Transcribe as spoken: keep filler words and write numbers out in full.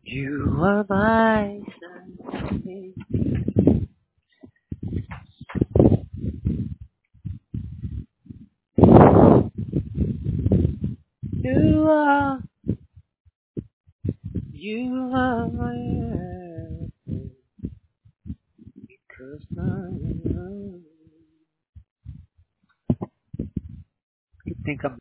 You are my sunshine. You are, you are my everything. Cause I know you think I'm